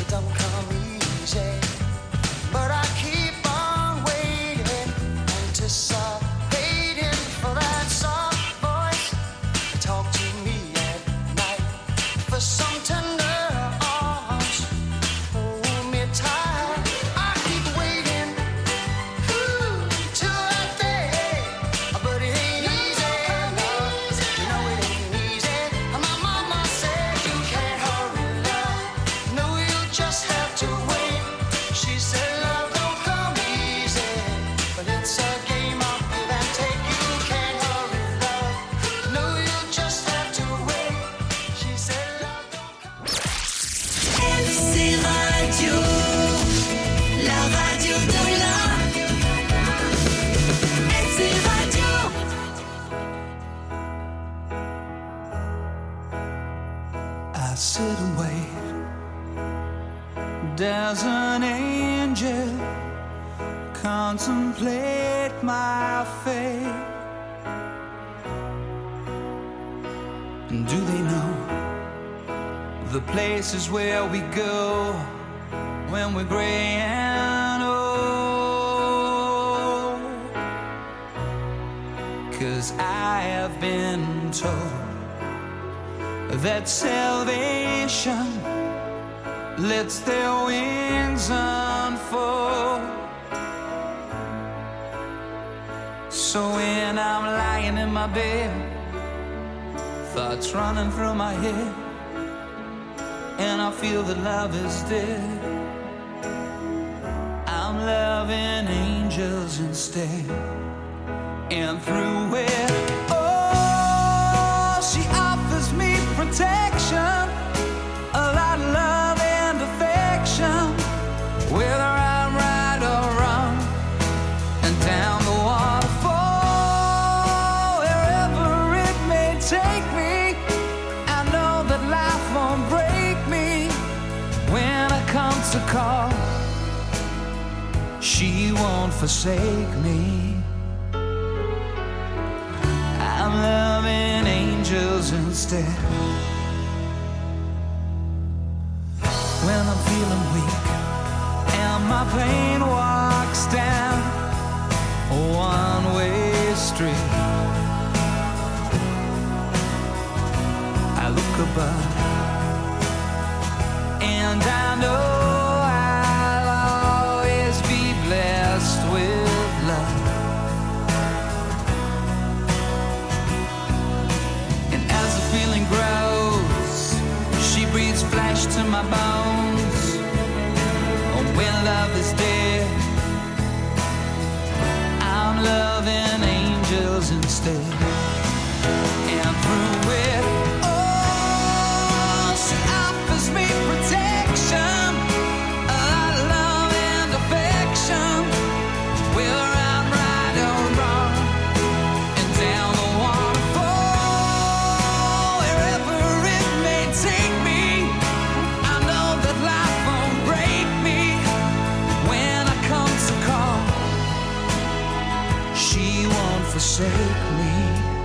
don't come easy, but I keep on waiting, anticipating for that soft voice to talk to me at night, for some tender arms, hold me tight. I keep waiting, till that day, but it ain't easy, no, you know it ain't easy. My mama said you can't hurry love, no, you just have to wait. She said love don't come easy, but it's a game of give and take. You can't hurry love, no, you just have to wait. She said love don't come. FC Radio, la radio de la FC Radio. I sit and wait. There's an angel contemplate my fate. And do they know the places where we go when we're gray and old? 'Cause I have been told that salvation lets their wings unfold. So when I'm lying in my bed, thoughts running through my head, and I feel that love is dead, I'm loving angels instead. And through it, oh, she offers me protection, a lot of love and affection, whether I'm right or wrong, and down the waterfall, wherever it may take me, I know that life won't break me when I come to call. She won't forsake me. I'm loving angels instead. When I'm feeling weak and my pain walks down a one-way street, I look above and I know I'll always be blessed with love. And as the feeling grows, she breathes flesh to my bones. Oh, when love is dead, I'm loving angels instead. And through it, oh, she offers me protection, a lot of love and affection, whether I'm right or wrong, and down the waterfall, wherever it may take me, I know that life won't break me when I come to call. She won't forsake me.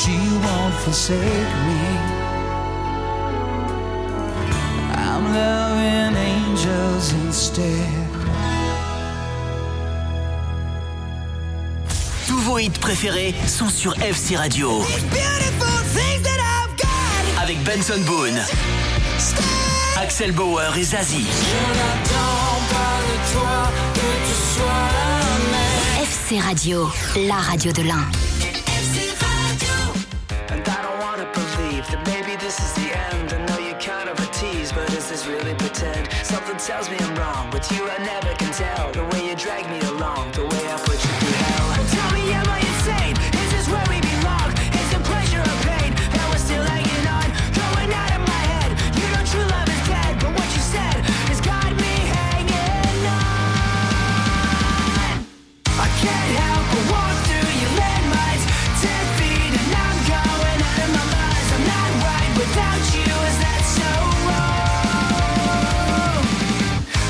she won't forsake me. I'm loving angels instead. Tous vos hits préférés sont sur FC Radio. Avec Benson Boone, Axel Bauer et Zazie. FC Radio, la radio de l'Ain. And I don't wanna believe that maybe this is the end. I know you're kind of a tease, but is this really pretend? Something tells me I'm wrong. With you I never can tell. The way you drag me along, the way I put you through hell. Tell me, am I insane? Is this where we belong? Is it pleasure or pain? And we're still hanging on, going out of my head. You know true love is dead, but what you said has got me hanging on. I can't help but walk through your landmines, 10 feet and I'm going out of my mind. I'm not right without you, is that so wrong?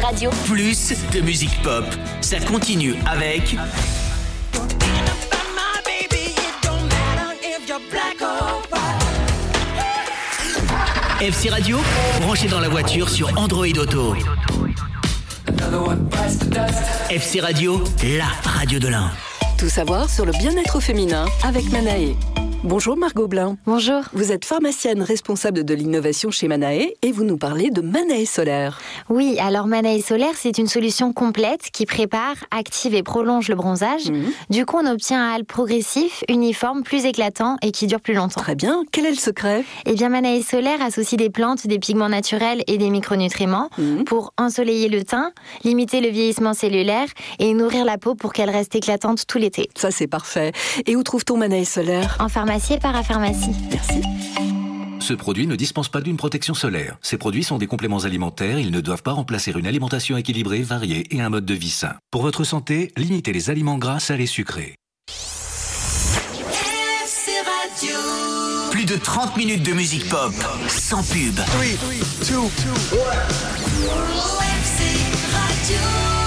Radio. Plus de musique pop. Ça continue avec FC Radio, branché dans la voiture sur Android Auto. FC Radio, la radio de l'Ain. Tout savoir sur le bien-être féminin avec Manae. Bonjour Margot Blin. Bonjour. Vous êtes pharmacienne responsable de l'innovation chez Manae et vous nous parlez de Manae Solaire. Oui, alors Manae Solaire, c'est une solution complète qui prépare, active et prolonge le bronzage. Du coup, on obtient un hâle progressif, uniforme, plus éclatant et qui dure plus longtemps. Très bien. Quel est le secret ? Eh bien, Manae Solaire associe des plantes, des pigments naturels et des micronutriments pour ensoleiller le teint, limiter le vieillissement cellulaire et nourrir la peau pour qu'elle reste éclatante tout l'été. Ça, c'est parfait. Et où trouve-t-on Manae Solaire ? En pharmacie et parapharmacie. Merci. Ce produit ne dispense pas d'une protection solaire. Ces produits sont des compléments alimentaires, ils ne doivent pas remplacer une alimentation équilibrée, variée et un mode de vie sain. Pour votre santé, limitez les aliments gras, salés, sucrés. FC Radio. Plus de 30 minutes de musique pop, sans pub. 3, 2, 1. FC Radio.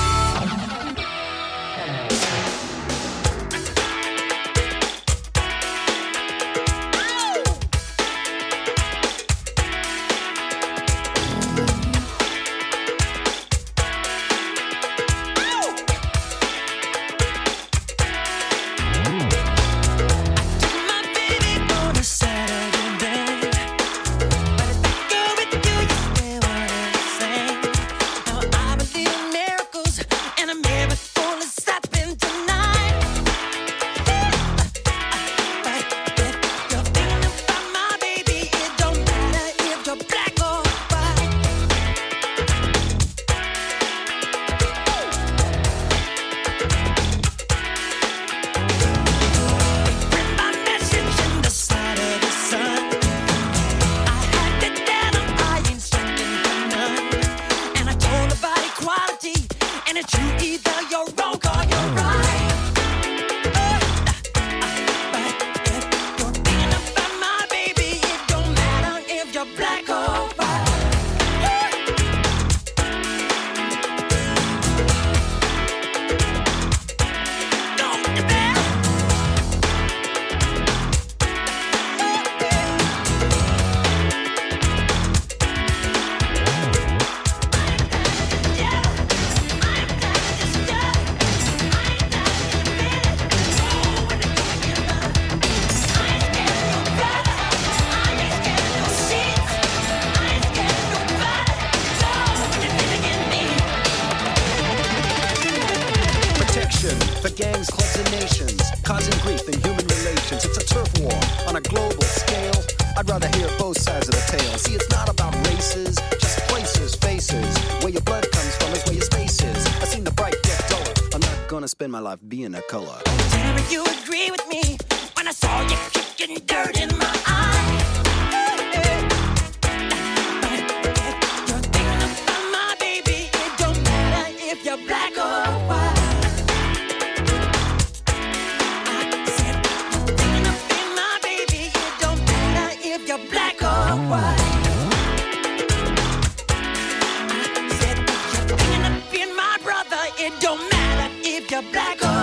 Spend my life being a color. Damn it, you agree with me when I saw you kicking dirt in my eye. You're thinking about my baby. It don't matter if you're black or white. I said you're thinking about my baby. It don't matter if you're black or white. I said you're thinking about my brother. It don't matter if you're black or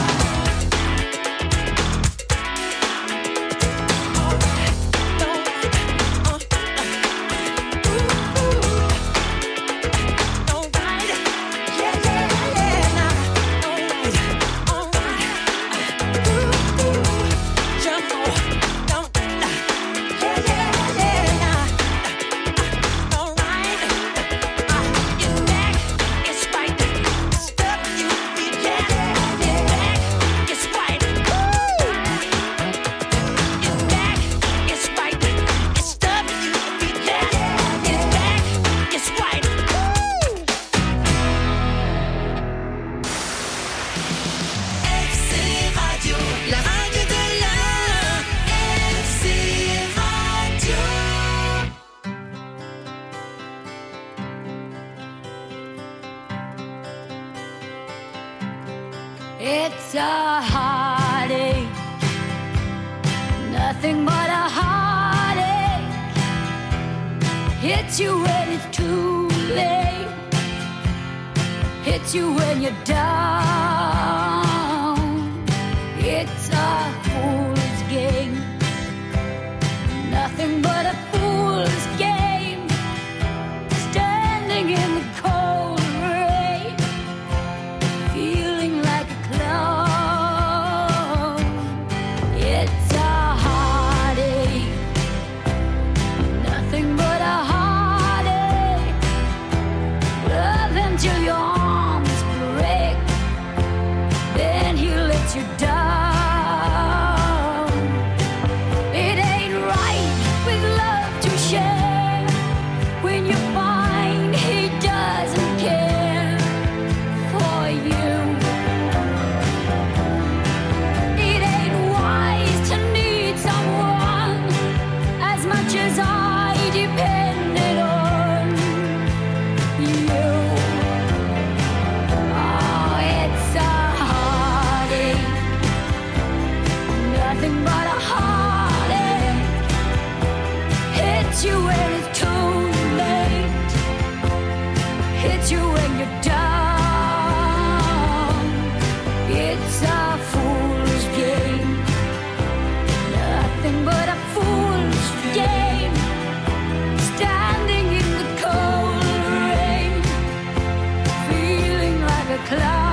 It's a heartache, nothing but a heartache. Hits you when it's too late. hits you when you're down. It's a fool's game, nothing but a fool's game. Standing in the cold rain, feeling like a clown. It's a heartache, nothing but a heartache. Love until your arms break, then he lets you down. It ain't right with love to share when you find he doesn't care for you. It ain't wise to need someone as much as I depended on you. Oh, it's a heartache, nothing but a heartache. Hits you when it's too late, hits you when you're down. It's a fool's game, nothing but a fool's game. Standing in the cold rain, feeling like a clown.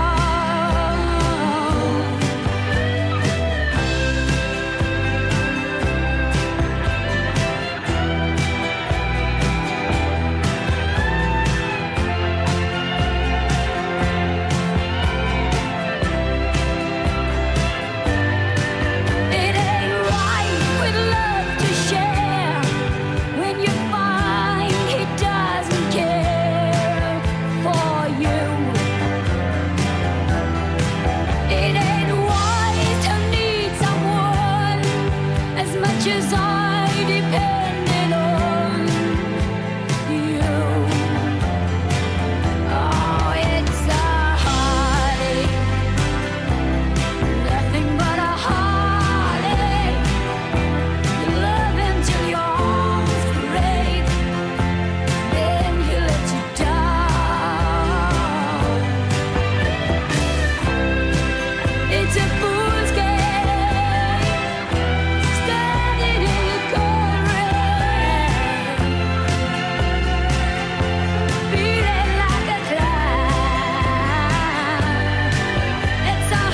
It ain't right with love to share when you find he doesn't care for you. It ain't wise to need someone as much as I depended on you. Oh, it's a heartache, nothing but a heartache. You love until your arms break, then he lets you down. It's a fool's game, standing in the cold rain, feeling like a clown. It's a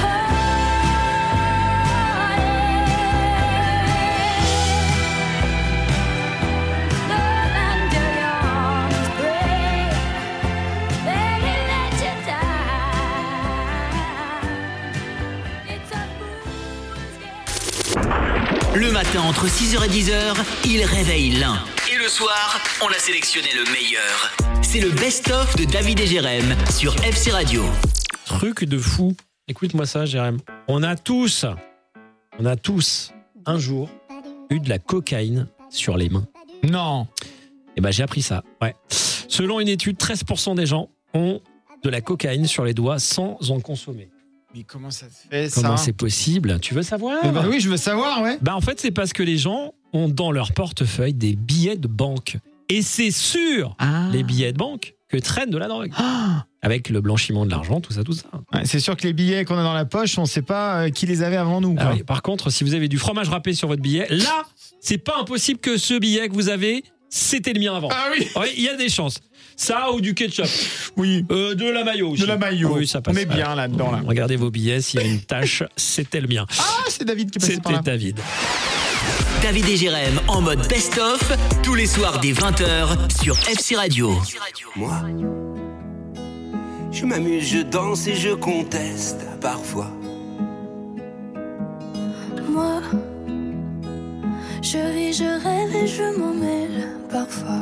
heartache, love until your arms break, then he lets you down. It's a fool's game. Le matin, entre 6h et 10h, il réveille l'un. Et le soir, on a sélectionné le meilleur. C'est le best-of de David et Jérém sur FC Radio. Truc de fou. Écoute-moi ça, Jérém. On a tous, un jour, eu de la cocaïne sur les mains. Non. Et ben j'ai appris ça. Ouais. Selon une étude, 13% des gens ont de la cocaïne sur les doigts sans en consommer. Mais comment ça se fait, ça? Comment c'est possible? Tu veux savoir? Bah oui, je veux savoir, ouais. Bah en fait, c'est parce que les gens ont dans leur portefeuille des billets de banque. Et c'est sur les billets de banque que traîne de la drogue. Avec le blanchiment de l'argent, tout ça. Ouais, c'est sûr que les billets qu'on a dans la poche, on ne sait pas qui les avait avant nous. Ah oui, par contre, si vous avez du fromage râpé sur votre billet, là, c'est pas impossible que ce billet que vous avez, c'était le mien avant. Ah oui. Ouais, il y a des chances. Ça ou du ketchup. Oui. De la mayo aussi. De la mayo. Oui, ça passe. On est bien là-dedans. Là. Regardez vos billets, s'il y a une tache, c'était le mien. Ah, c'est David qui est passé par là. C'était David. David et Jérém en mode best-of, tous les soirs dès 20h sur FC Radio. Moi, je m'amuse, je danse et je conteste parfois. Moi, je ris, je rêve et je m'en mêle parfois.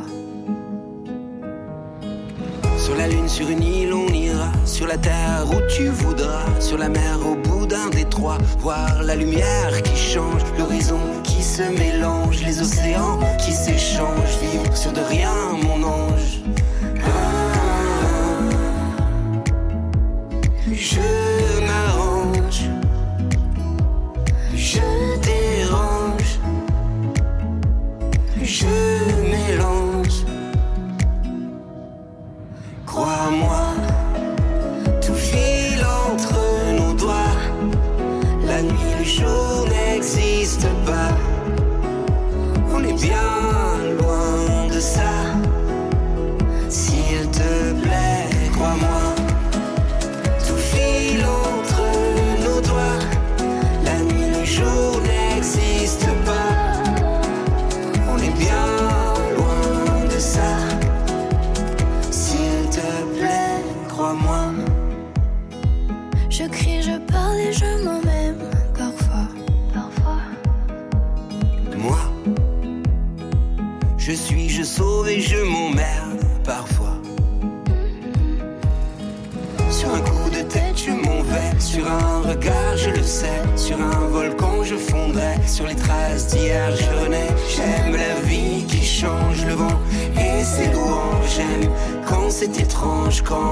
Sur la lune, sur une île, on ira. Sur la terre où tu voudras. Sur la mer, au bout d'un détroit. Voir la lumière qui change. L'horizon qui se mélange. Les océans qui s'échangent. Vivre sur de rien, mon ange. Je m'arrange. Je dérange. Je mélange. Crois-moi, jour n'existe pas. On est bien loin de ça. S'il te plaît, crois-moi, tout file entre nos doigts. La nuit, le jour n'existe pas. On est bien loin de ça. S'il te plaît, crois-moi. Je crie, je parle et je m'en même parfois. Moi, je suis, je sauve et je m'emmerde parfois. Sur un coup de tête, je m'en vais. Sur un regard, je le sais. Sur un volcan, je fondrai. Sur les traces d'hier, je renais. J'aime la vie qui change, le vent et ses louanges. J'aime quand c'est étrange, quand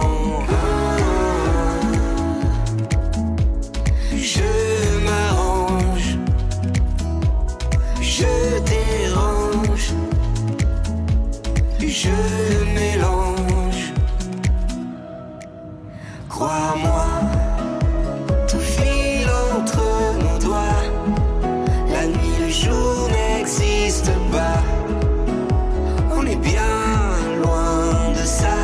je m'arrange, je dérange, je mélange. Crois-moi, tout file entre nos doigts. La nuit, le jour n'existe pas. On est bien loin de ça.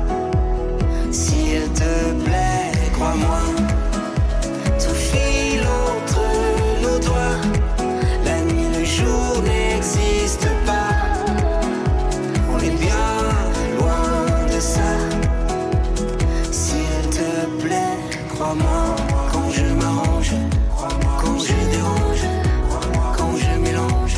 S'il te plaît, crois-moi, tout file entre nos doigts. La nuit, le jour n'existe pas. On est bien loin de ça. S'il te plaît, crois-moi, quand je m'arrange, quand je dérange, quand je mélange.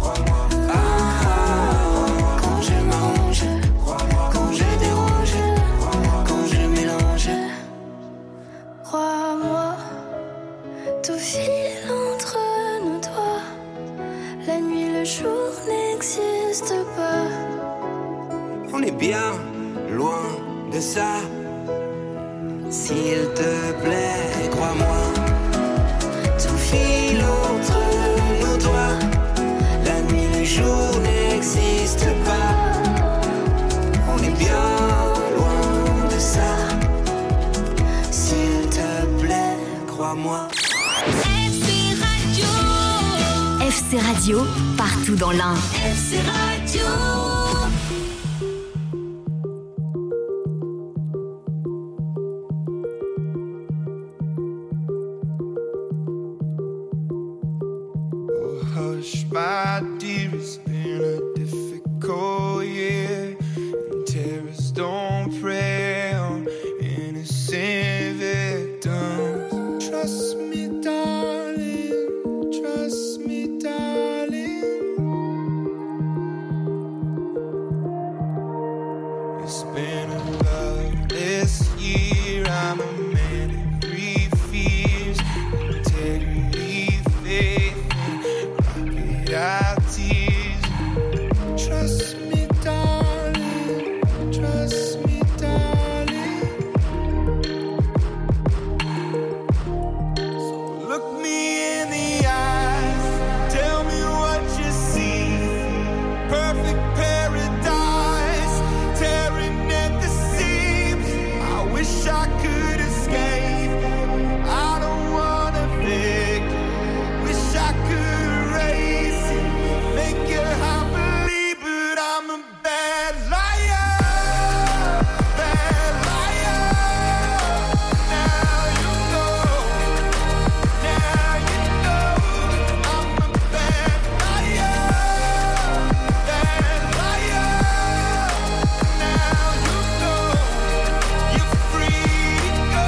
Quand je m'arrange, quand je dérange, quand je mélange. Crois-moi, tout file entre nos doigts. La nuit, le jour n'existe pas. On est bien loin de ça. S'il te plaît, crois-moi, tout file entre nos doigts. La nuit, le jour n'existe pas. On est bien loin de ça. S'il te plaît, crois-moi. FC Radio, partout dans l'Ain. FC Radio. Hush, my dear, it's been a difficult year. And terrorists don't prey on innocent victims. Trust me, darling. Trust me, darling. It's been a loveless year. I'm a man of three fears: integrity, faith, our tears. Trust me, darling. Trust me, darling. So look me in the eyes. Tell me what you see. Perfect paradise, tearing at the seams. I wish I could escape. I don't wanna fake. Wish I could erase it, make you happily, but I'm a bad liar, bad liar. Now you know, I'm a bad liar, bad liar. Now you know, you're free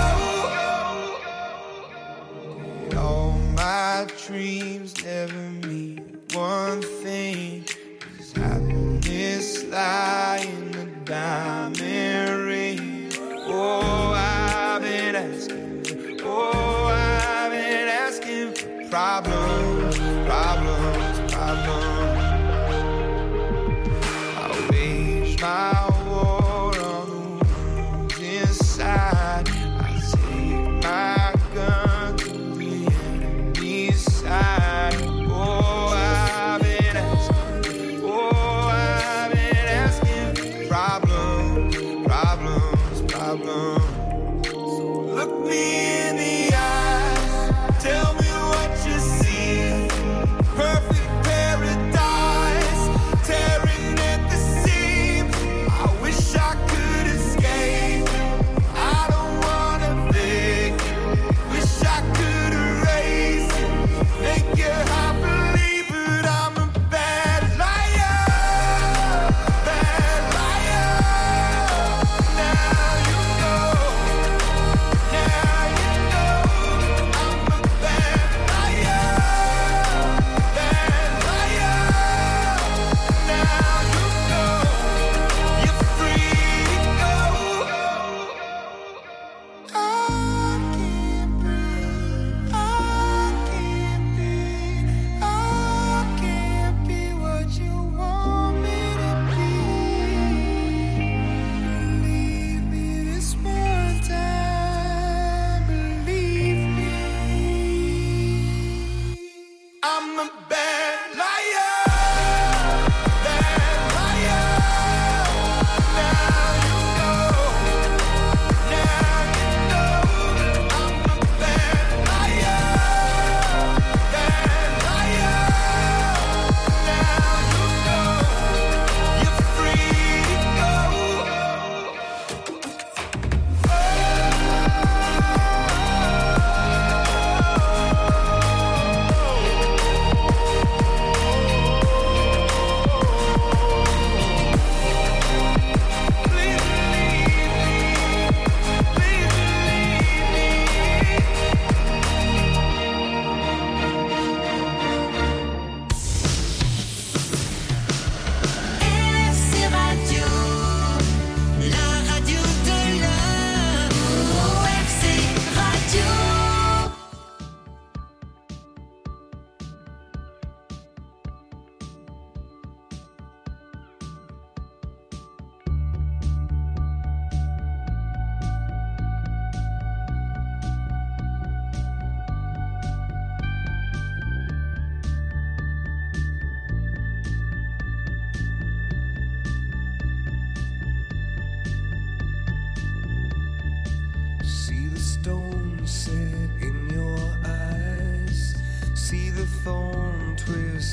to go. All my dreams never mean one thing. Does happiness lie in the diamond ring? Oh, I've been asking. Oh, I've been asking for problems, problems, problems. I wage my war on the wounds inside. I take my gun to the enemy's side. Oh, I've been asking. Oh, I've been asking for problems, problems, problems. So look me in the eyes. Tell me what you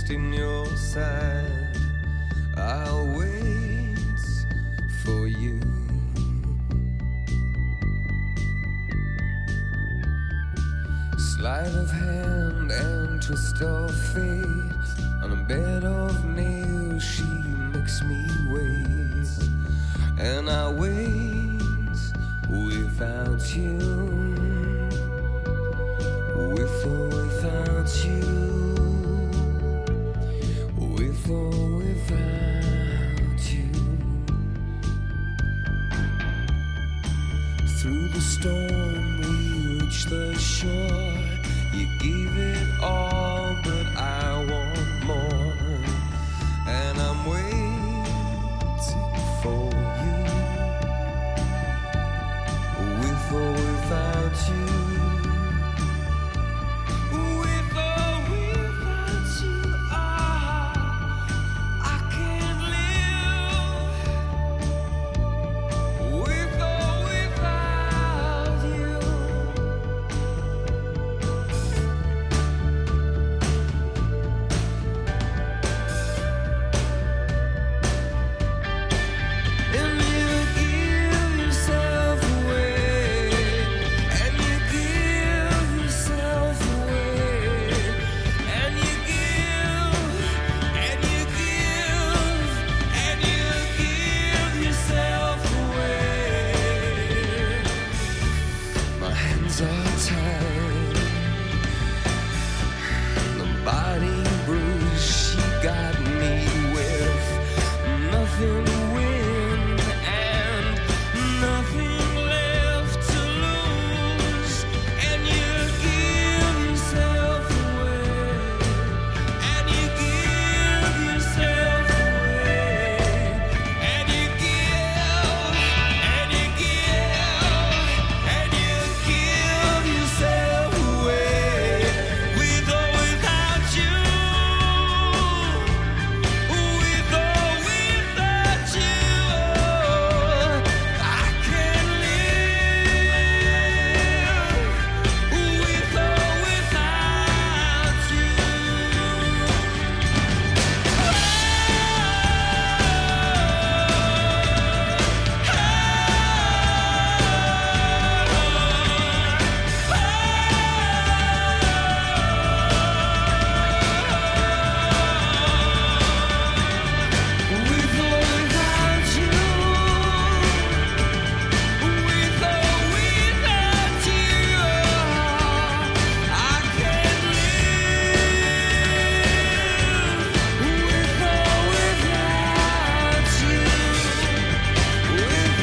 rest in your side. I'll wait for you. Sleight of hand and twist of fate. On a bed of nails she makes me wait. And I wait without you. With or without you. With or without you. Through the storm we reach the shore. You gave it all, but I want more. And I'm waiting for you. With or without you. With or without you, I can't live. With or without you. And you give yourself away. And you give yourself away. And you give. And you give. And you give yourself away. My hands are tied. The body bruise she got me with. Nothing to win and nothing left to lose. And you give yourself away. And you give yourself away. And you give. And you give. And you give yourself away. With or without you. With or without you, I can't live. With or without you. With or without you. With or without you, I can't live. With or without you. With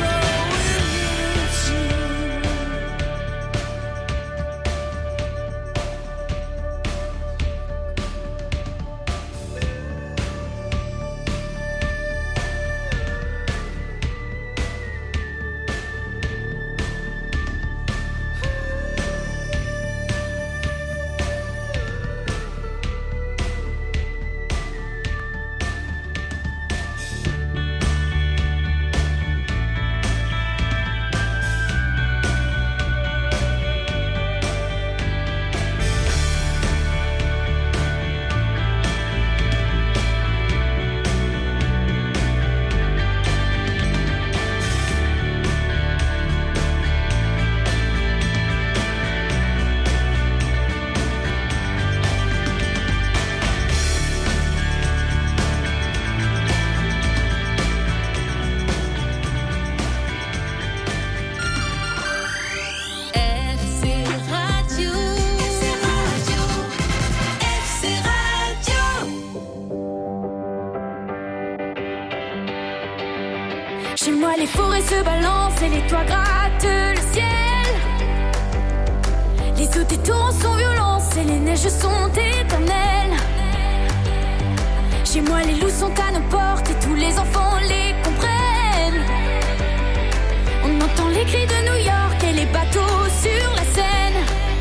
FC Radio. FC Radio. Chez moi, les forêts se balancent et les toits grattent le ciel. Les eaux des torrents sont violentes et les neiges sont éternelles. Chez moi, les loups sont à nos portes et tous les enfants les comprennent. On entend les cris de New York et les bateaux sur la Seine.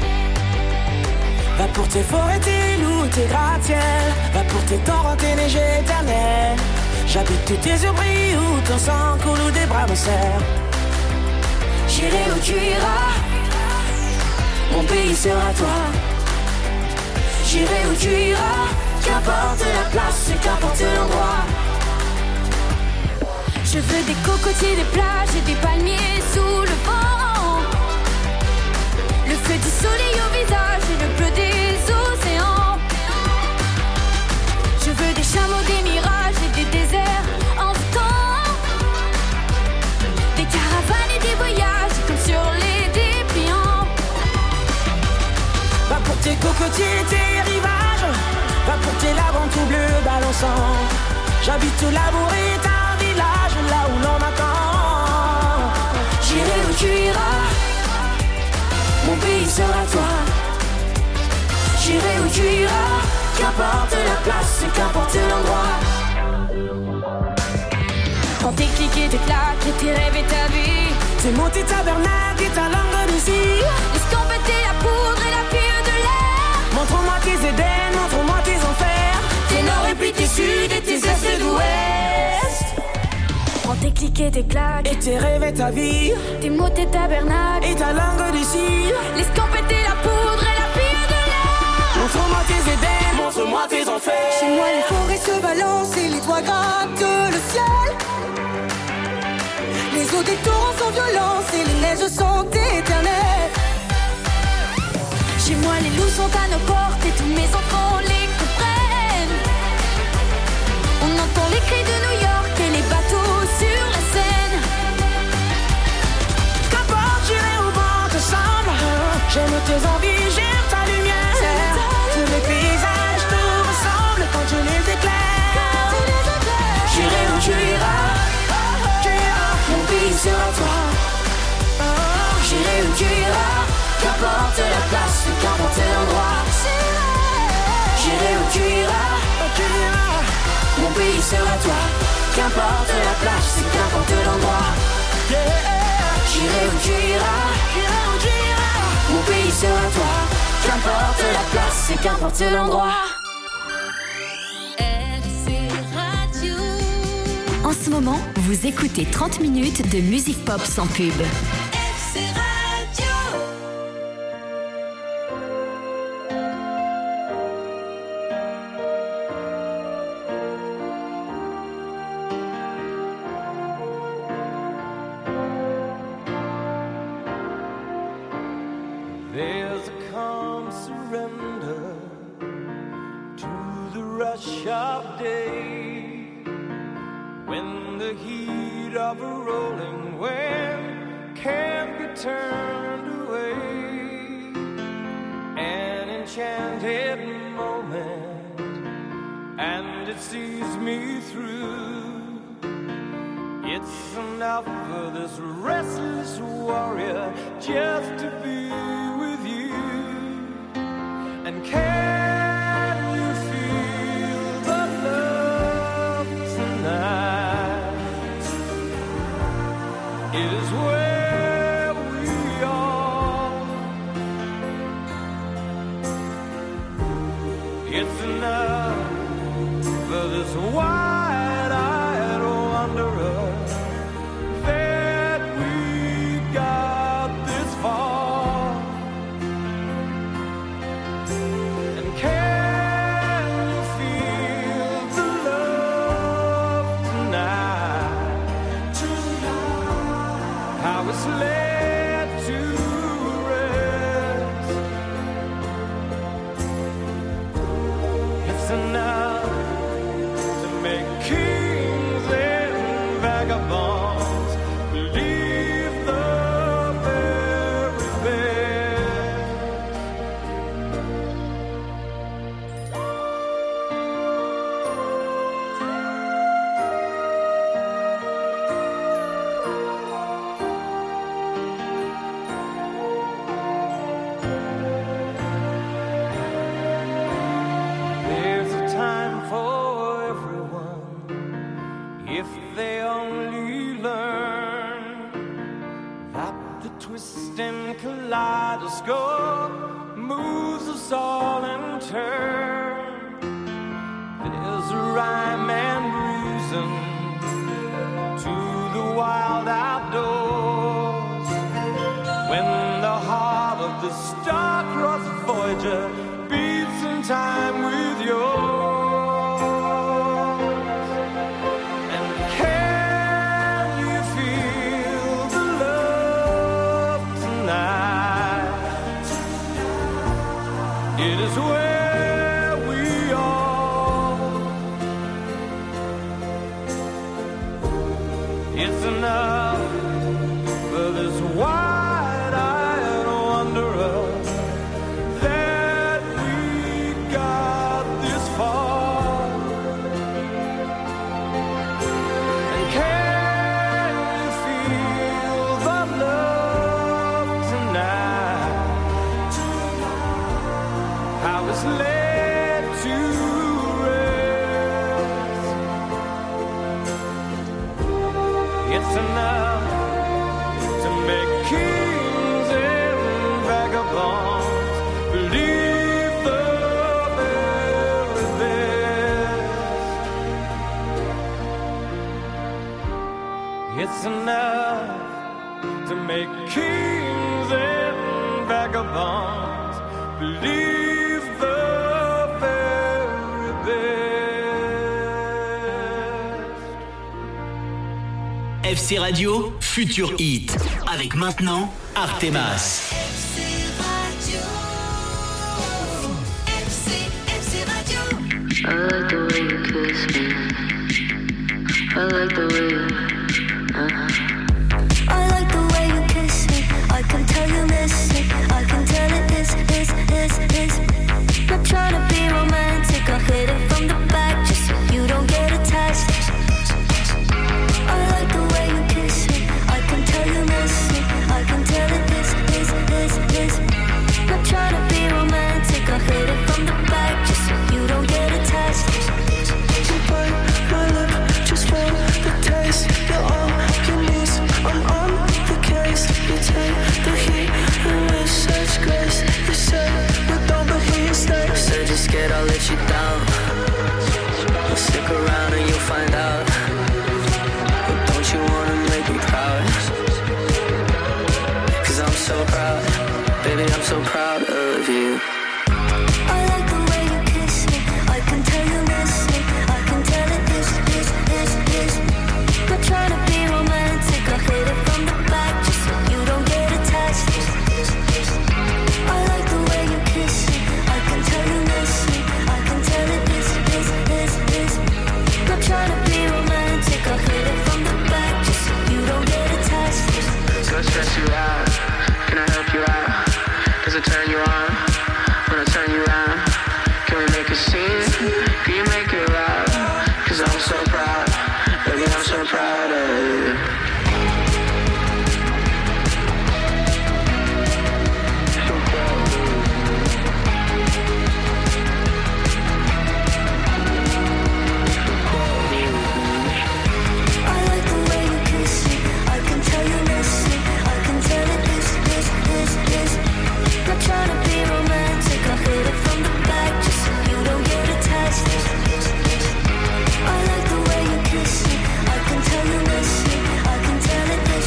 Va pour tes forêts, tes loups, tes gratte-ciel. Va pour tes torrents, tes neiges éternelles. J'habite où tes yeux brillent, où ton sang coule, où des bras me serrent. J'irai où tu iras, Mon pays sera toi. j'irai où tu iras. Qu'importe la place, qu'importe l'endroit. Je veux des cocotiers, des plages et des palmiers sous le vent. Le feu du soleil au visage et le bleu des océans. Je veux des chameaux, des mirages et des déserts en temps. Des caravanes et des voyages comme sur les dépliants. Va pour tes cocotiers, tes rivages. Va pour tes laves tout bleu balançant. J'habite labouré un village là où l'on m'attend. J'irai où tu iras, mon pays sera toi. J'irai où tu iras, qu'importe la place, qu'importe l'endroit. Quand tes clics et tes claques et tes rêves et ta vie, tes mots, tes tabernacles et ta langue de cire. Escampetez la poudre et la pire de l'air. Montre-moi tes Éden, montre-moi tes enfers. Tes nord et puis tes sud et tes est d'ouest. Prends tes clics et tes claques et tes rêves et ta vie. Tes mots, tes tabernacles et ta langue de cire. L'escampetez la poudre et la pire de l'air. Montre-moi tes Éden, montre-moi tes enfers. Chez moi les forêts se balancent et les toits grattent le ciel. Les eaux des torrents sont violentes et les neiges sont éternelles. Chez moi les loups sont à nos portes et tous mes enfants les comprennent. On entend les cris de New York et les bateaux sur la Seine. Qu'importe, j'irai où vent te semble. J'aime tes envies, j'aime ta lumière. Tous les paysages te ressemblent quand je les éclaire. J'irai où tu iras, mon pays sera toi. J'irai où tu iras, qu'importe la place, qu'importe l'endroit. J'irai où tu iras, mon pays sera toi. Qu'importe la place, qu'importe l'endroit. J'irai où tu iras, mon pays sera toi. Qu'importe la place, qu'importe l'endroit. En ce moment, vous écoutez 30 minutes de musique pop sans pub. FC Radio. There's a calm surrender to the rush of day, when the heat of a rolling wave can't be turned away. An enchanted moment, and it sees me through. It's enough for this restless warrior just to be with you. And can you feel the love tonight? It is where we are. It's enough for this wide-eyed wanderer that we got this far. And can you feel the love tonight? How it's led to rest. It's enough to make kings and vagabonds believe the very best. There's a time for everyone if they only learn that the twisting kaleidoscope moves us all in turn. There's a rhyme and reason to the wild outdoors when the heart of the star-crossed Voyager beats in time with yours. It is where we are. It's enough for this wide-eyed wanderer that we got this far. And can you feel the love tonight? How it's led to rest. It's enough to make kings and vagabonds believe the very best. It's enough to make kings and vagabonds believe the very best. FC Radio, Futur Hit. Avec maintenant, Artemas. I like the way you kiss me. I like the way you, I like the way you kiss me. I can tell you miss it. I can tell it is. Not trying to be romantic. I'll hit it from the back just so you don't get attached. I like the way you kiss me. I can tell you miss it. I can tell it is. Not trying to be romantic. I'll hit it from the back just so you don't get attached. You bite my lip just for the taste. You're all you need. I'm on the case. You take the heat and with such grace. You say you don't, but he stays. said you're scared I'll let you down. Well, stick around and you'll find out. But don't you wanna make me proud? 'Cause I'm so proud, baby, I'm so proud of you. I like the way you kiss me. I can tell you miss me. I can tell it is. Not trying to be romantic. I'll hit it from the back just so you don't get attached. I like the way you kiss me. I can tell you miss me. I can tell it is. Not trying to be romantic. I'll hit it from the back just so you don't get attached. Go stress you out. Can I help you out? Does it turn you on when I turn you around? Can we make a scene? Can you make it loud? 'Cause I'm so proud, baby, I'm so proud of you. I like the way you kiss me. I can tell you miss me. I can tell it is. Not trying to be romantic. I'll hit it from the back just so you don't get attached. I like the way you kiss me. I can tell you miss me. I can tell it is.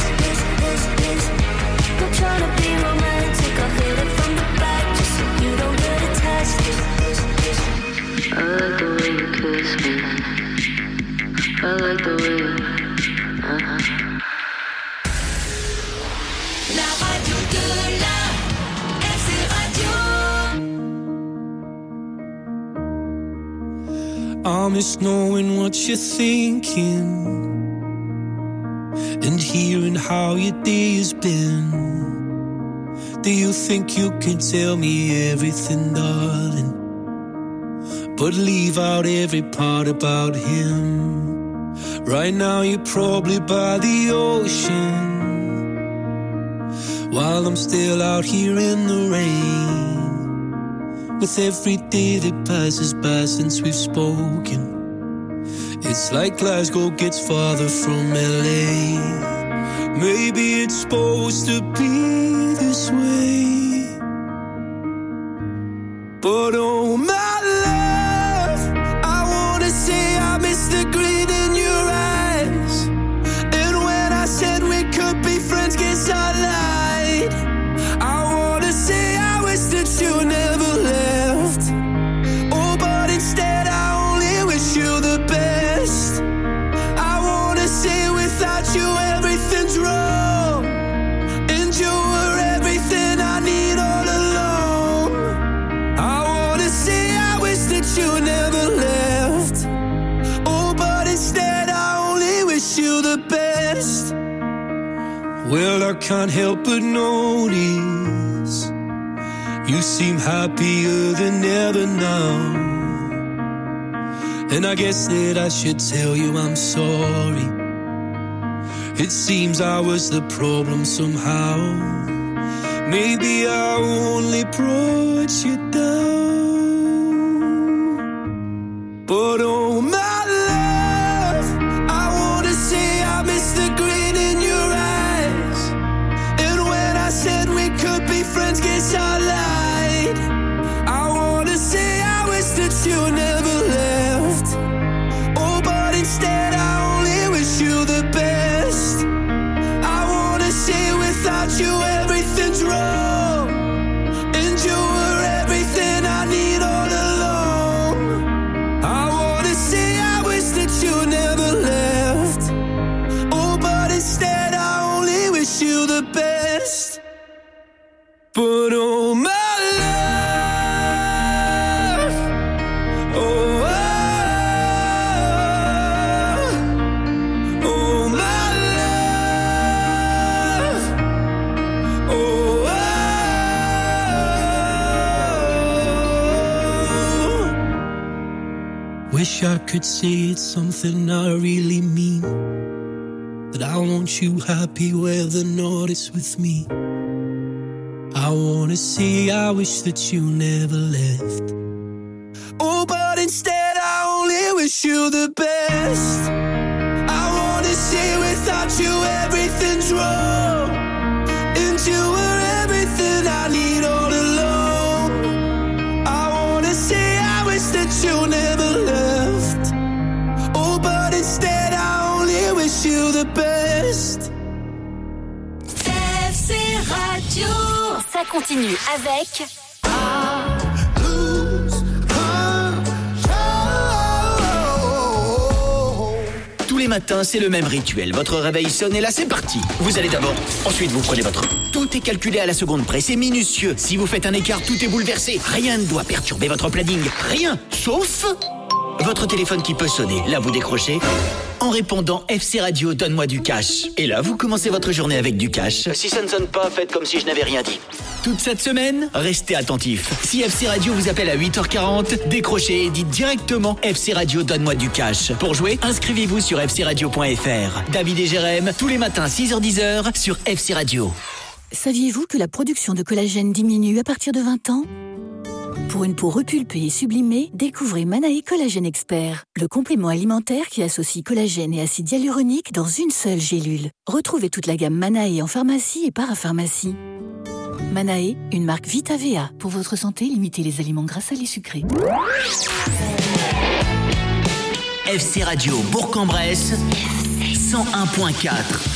Not trying to be romantic. I'll hit it from the back just so you don't get attached. I like the way you kiss me. I like the way you, La radio de la FC Radio. I miss knowing what you're thinking and hearing how your day has been. Do you think you can tell me everything, darling, but leave out every part about him? Right now you're probably by the ocean, while I'm still out here in the rain. With every day that passes by since we've spoken, it's like Glasgow gets farther from LA. Maybe it's supposed to be this way, but oh my love, I wanna say I miss the grin in your eyes. And when I said we could be friends, guess I lied. I wanna say I wish that you never left. Oh, but instead I only wish you the best. I wanna say without you everything's wrong, and you were everything I need all along. I you never left. Oh, but instead I only wish you the best. Well, I can't help but notice you seem happier than ever now. And I guess that I should tell you I'm sorry. It seems I was the problem somehow. Maybe I only brought you down. But oh my love, I wanna say I miss the grin in your eyes. And when I said we could be friends, guess I lied. I wanna say I wish that you never left. Oh, but instead I only wish you the best. I wanna say without you everything's wrong, and you were everything I need all along. I wanna say I wish that you never left. Oh, but instead I only wish you the best. But oh my love, oh, oh my love, oh, wish I could say it's something I really mean, that I want you happy whether or not it's with me. I wanna say I wish that you never left. Oh, but instead I only wish you the best. I wanna say without you everything's wrong, and you were everything I need all along. I wanna say I wish that you never left. Oh, but instead I only wish you the best. FC Radio. Ça continue avec Tous les matins, c'est le même rituel. Votre réveil sonne et là, c'est parti. Vous allez d'abord. Ensuite, vous prenez votre... Tout est calculé à la seconde près. C'est minutieux. Si vous faites un écart, tout est bouleversé. Rien ne doit perturber votre planning. Rien. Sauf... votre téléphone qui peut sonner. Là, vous décrochez en répondant FC Radio, donne-moi du cash. Et là, vous commencez votre journée avec du cash. Si ça ne sonne pas, faites comme si je n'avais rien dit. Toute cette semaine, restez attentifs. Si FC Radio vous appelle à 8h40, décrochez et dites directement FC Radio, donne-moi du cash. Pour jouer, inscrivez-vous sur fcradio.fr. David et Jérém, tous les matins 6h-10h sur FC Radio. Saviez-vous que la production de collagène diminue à partir de 20 ans ? Pour une peau repulpée et sublimée, découvrez Manae Collagène Expert, le complément alimentaire qui associe collagène et acide hyaluronique dans une seule gélule. Retrouvez toute la gamme Manae en pharmacie et parapharmacie. Manae, une marque Vita-VA. Pour votre santé, limitez les aliments gras, salés, sucrés. FC Radio Bourg-en-Bresse, 101.4.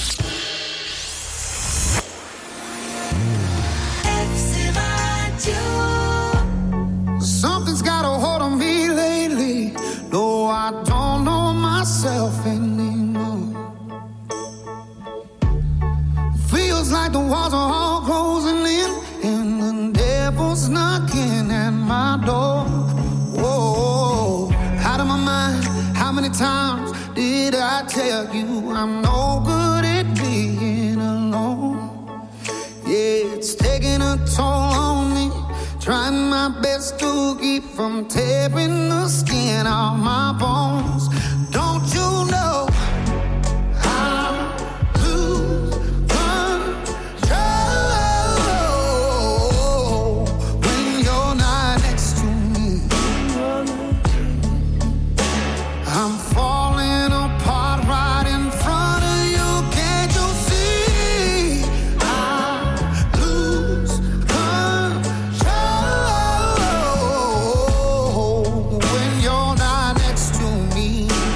Something's got a hold on me lately, though I don't know myself anymore. Feels like the walls are all closing in, and the devil's knocking at my door. Whoa, out of my mind, how many times did I tell you I'm no good at being alone? Yeah, it's taking a toll on me, trying my best to keep from tearing the skin off my bones. Don't you know I lose control when you're not next to me? I'm falling apart right in front of you. Can't you see? I lose control when you're not next to me.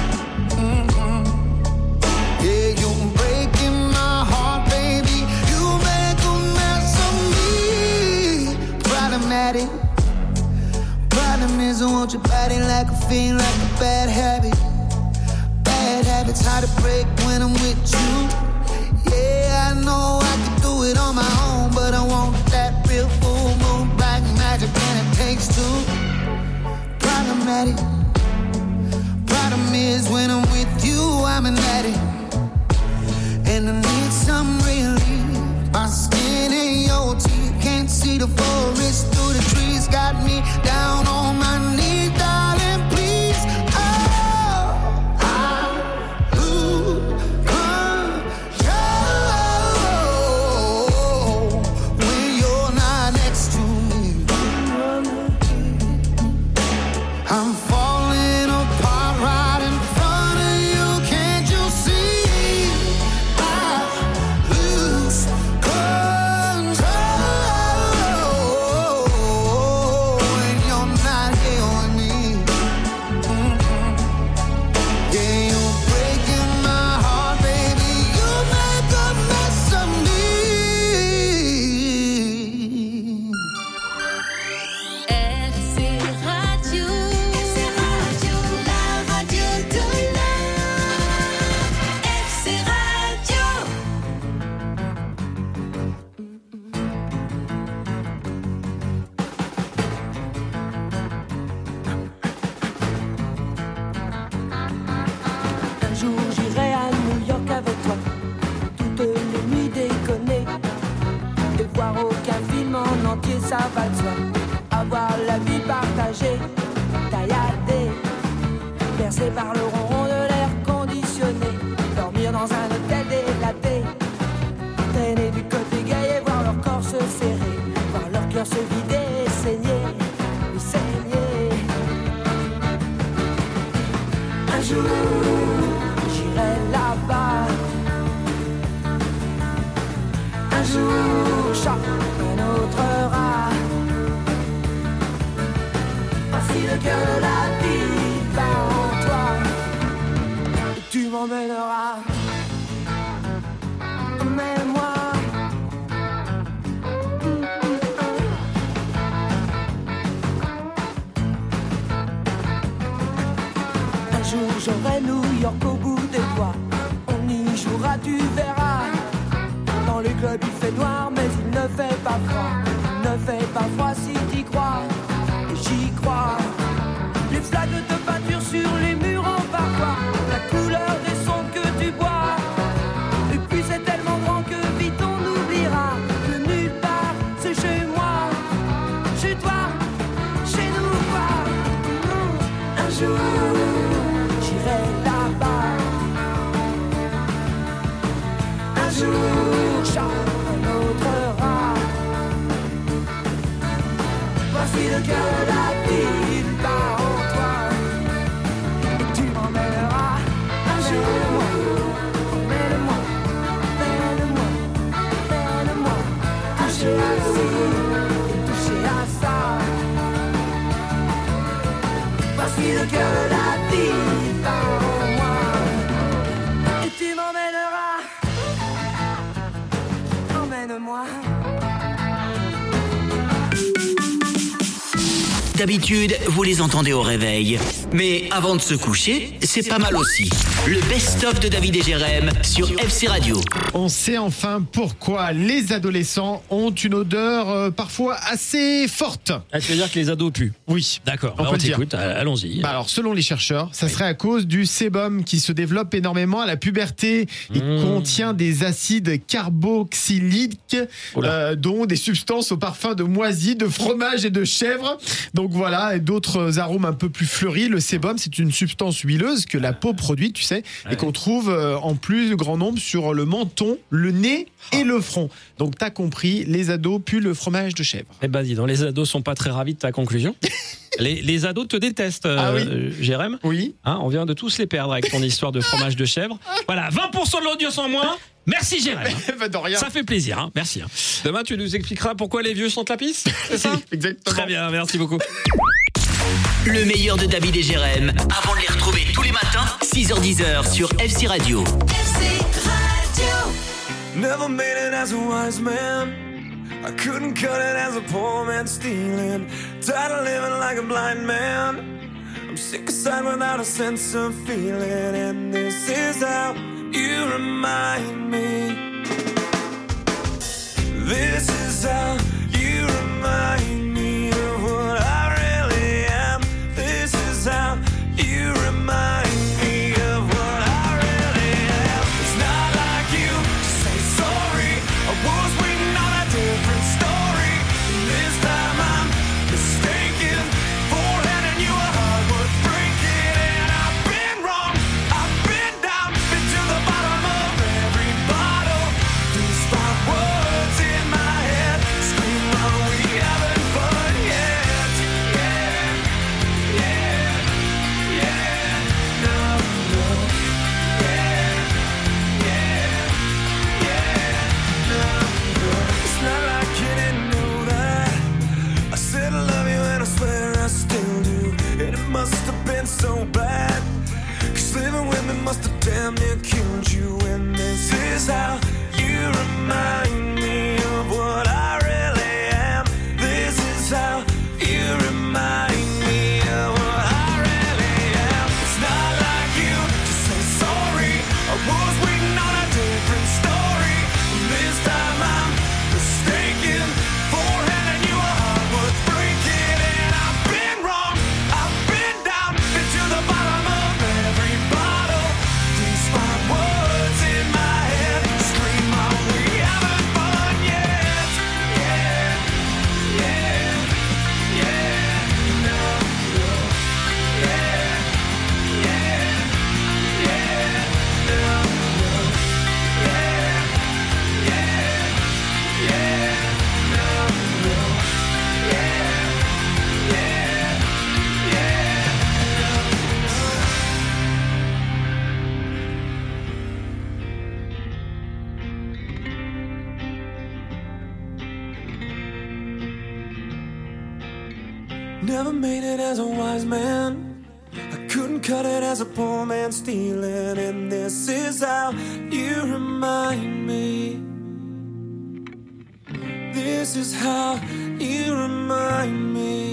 Yeah, you're breaking my heart, baby. You make a mess of me. Problematic. Problem is I want your body like a fiend, like a bad habit. Bad habits hard to break when I'm with you. Yeah, I know I can do it on my own, but I want that real full moon, black magic, and it takes two. Problematic. addict. Problem is when I'm with you, I'm an addict. And I need some relief. My skin and your teeth, can't see the forest through the trees. Got me down on my knees, darling, please. Oh, I lose control when you're not next to me. I'm falling apart right in front of you. Can't you see? I lose control when you're not here with me. Yeah, you're breaking my heart, baby. You make a mess of me. FC Radio, la radio de l'heure. FC Radio. Un jour j'irai à New York avec toi, toutes les nuits déconner, et voir aucun film en entier, ça va de soi. Avoir la vie partagée, tailladée, bercée par le ronron de l'air conditionné, dormir dans un hôtel délaté, traîner du côté gay et voir leur corps se serrer, voir leur cœur se vider et saigner, et saigner. Un jour j'irai là-bas. Un jour, chat, un autre rat. Facile que la vie va en toi. Et tu m'emmèneras. Emmène-moi. Un jour j'aurai New York au bout des doigts. On y jouera, tu verras. Dans les clubs il fait noir mais il ne fait pas froid. Il ne fait pas froid si t'y crois. Et j'y crois. Les flaques de peinture sur les murs en parfois. La couleur des sons que tu bois. Et puis c'est tellement grand que vite on oubliera que nulle part c'est chez moi. Chez toi, chez nous quoi. Un jour j'irai là-bas. Un jour, chat, un autre rat. Voici le cœur de la ville bat en toi. Et tu m'emmèneras un jour. Emmène-moi, emmène-moi, emmène-moi. Toucher à ci, toucher à ça. Voici le cœur de la ville bat en moi. Et tu m'emmèneras. Emmène-moi. D'habitude, vous les entendez au réveil. Mais avant de se coucher, c'est pas mal aussi. Le best-of de David et Jérém sur FC Radio. On sait enfin pourquoi les adolescents ont une odeur parfois assez forte. Ah, tu veux dire que les ados puent? Oui. D'accord, On bah, peut on le dire. t'écoute, alors Alors, selon les chercheurs, ça serait à cause du sébum qui se développe énormément à la puberté. Il contient des acides carboxyliques, dont des substances au parfum de moisi, de fromage et de chèvre. Donc voilà, et d'autres arômes un peu plus fleuris. Le sébum, c'est une substance huileuse que la peau produit, tu sais, et qu'on trouve en plus grand nombre sur le menton, le nez et le front. Donc t'as compris, les ados puent le fromage de chèvre. Eh ben dis donc, les ados sont pas très ravis de ta conclusion. Les ados te détestent, Jérém. Oui. Hein, on vient de tous les perdre avec ton histoire de fromage de chèvre. Voilà, 20% de l'audience en moins. Merci Jérém. De rien. Ça fait plaisir, hein. Merci. Demain, tu nous expliqueras pourquoi les vieux sentent la pisse, c'est ça? Exactement. Très bien, merci beaucoup. Le meilleur de David et Jérém, avant de les retrouver tous les matins, 6h-10h sur FC Radio. Never made it as a wise man. I couldn't cut it as a poor man stealing. Tired of living like a blind man. I'm sick aside without a sense of feeling. And this is how you remind me. This is how you remind me of what I really am. This is how said I love you and I swear I still do. And it must have been so bad, 'cause living with me must have damn near killed you. And this is how you remind me of what I really am. This is how you remind me of what I really am. It's not like you to say sorry. I was waiting on a different story. This time I'm mistaken for handing you a heart worth breaking. And I've been wrong, I've been down, been to the bottom of every bottle. These 5 words in my head scream out, we haven't fun yet. Yeah, yeah, yeah, no, no, yeah, yeah, yeah, no, no, yeah, yeah, yeah, no, no, yeah, yeah, yeah, Never made it as a wise man. I couldn't cut it as a poor man stealing. And this is how you remind me. This is how you remind me.